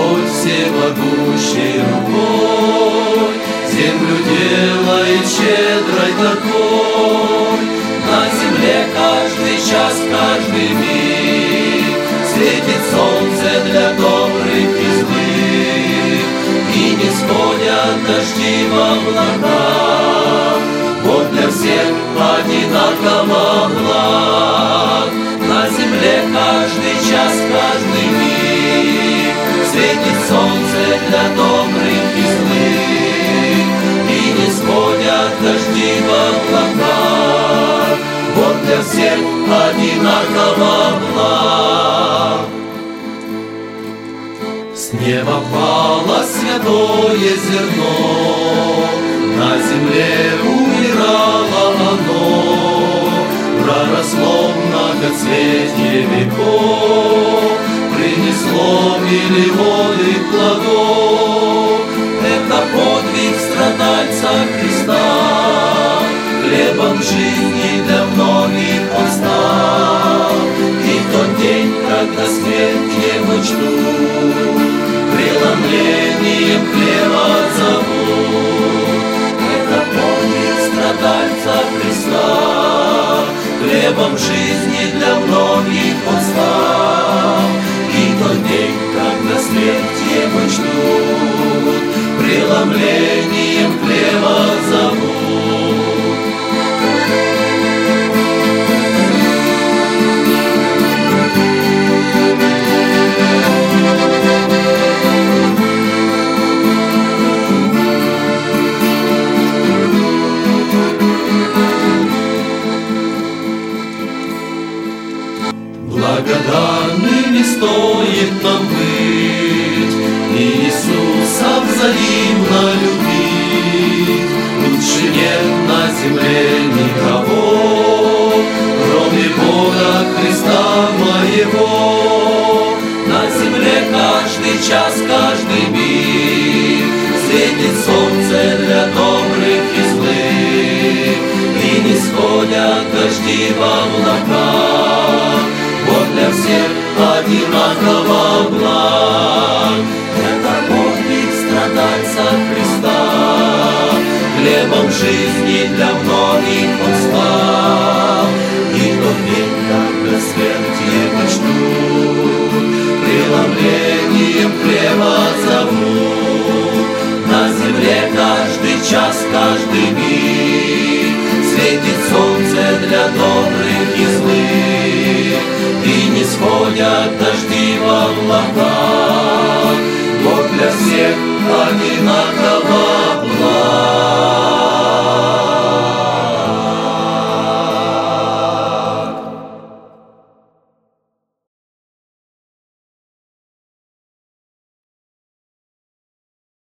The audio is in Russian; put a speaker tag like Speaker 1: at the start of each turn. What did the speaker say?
Speaker 1: Господь всемогущей рукой землю делает щедрой такой. На земле каждый час, каждый миг светит солнце для добрых и злых, и не сходят дожди в облаках. Бог для всех одинаково благ. На земле каждый час, каждый миг светит солнце для добрых и злых, и не сходят дожди в облаках. Бог для всех одинаково благ. С неба пало святое зерно, на земле умирало оно, проросло многоцветие веков, принесло миллионы плодов. Это подвиг страдальца Христа, хлебом жизни для многих Он стал. И в тот день, когда смерть Его ждут, преломлением хлеба зовут. Это подвиг страдальца Христа, хлебом жизни для многих Он стал. И в тот день, когда смерть Его ждут, преломлением хлеба зовут. Благодарными стоит нам быть, Иисуса взаимно любить. Лучше нет на земле никого, кроме Бога Христа моего. На земле каждый час, каждый миг светит солнце для добрых и злых, и не сходят дожди в облаках. Бог для всех одинаково благ. Это подвиг страдальца Христа, хлебом жизни для многих Он стал. И в тот день, когда смерть Его ждут, преломлением хлеба зовут. На земле каждый час, каждый миг светит солнце для добрых и злых, и не сходят